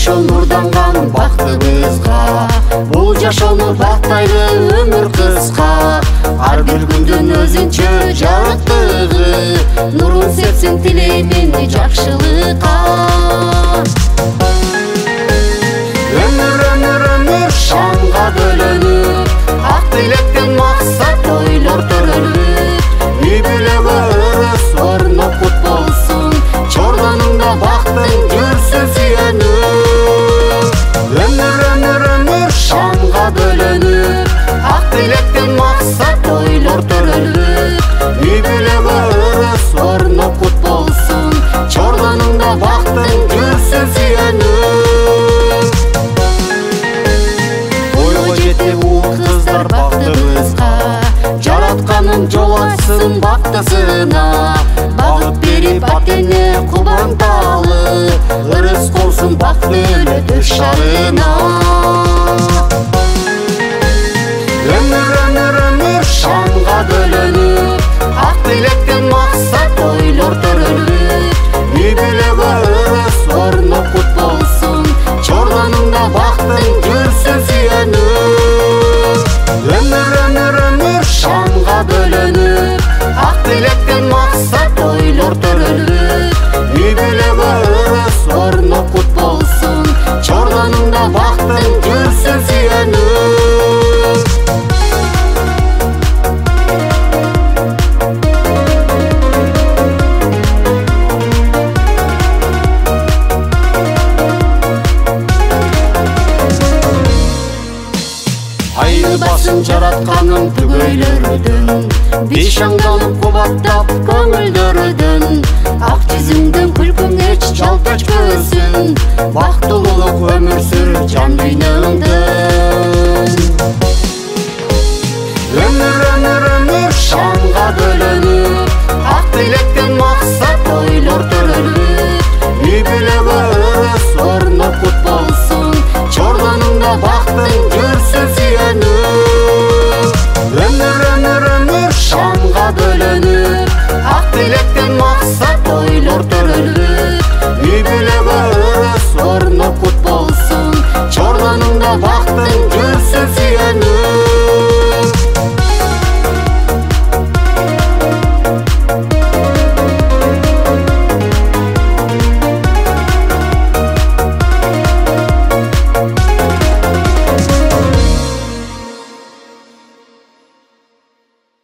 ошол нурданган бактыбызга. Бул жашоону бактайлы өмүр кыска, ар бир күндүн өзүнчө жарыктыгы, нурун сепсин тилеймин жакшылыкка. Өмүр шанга бөлөнүп, ак тилектен максат ойлор төрөлүп, үй бүлөгө ырыс орнок кут болсун, чордонуңда бактың жүрсүн сүйөнүп. Өмүр шанга бөлөнүп, ак тилектен максат ойлор төрөлүп, үй бүлөгө ырыс орнок кут болсун, чордонуңда бактың жүрсүн сүйөнүп. Кыздар бактыбызга, жаратканым жол ачсын бактысына, багыт берип ата-эне кубанталы, ырыс болсун бакты өлөтүр шарына. Өмүр шанга бөлөнүп, ак тилектен максат ойлор төрөлүп, үй бүлөгө ырыс орнок кут болсун, чордонуңда бактың жүрсүн сүйөнүп. Өмүр шанга бөлөнүп, ак тилектен максат ойлор төрөлүп, үй бүлөгө ырыс орнок кут болсун, чордонуңда бактың жүрсүн сүйөнүп. Айылбасын жаратканым түгөйлөрдүн, бейшаңдалып кубаттап көңүлдөрдүн, ак жүзүңдүн күлкүң эч жалт өчпөсүн, бактылуулук өмүр сүр жан дүйнөңдүн. Өмүр шанга бөлөнүп, ак тилектен максат ойлор төрөлүп, үй бүлөгө ырыс орнок кут болсун, чордонуңда бактың жүрсүн сүйөнүп. Өмүр шанга бөлөнүп, ак тилектен максат ойлор төрөлүп, үй бүлөгө ырыс орнок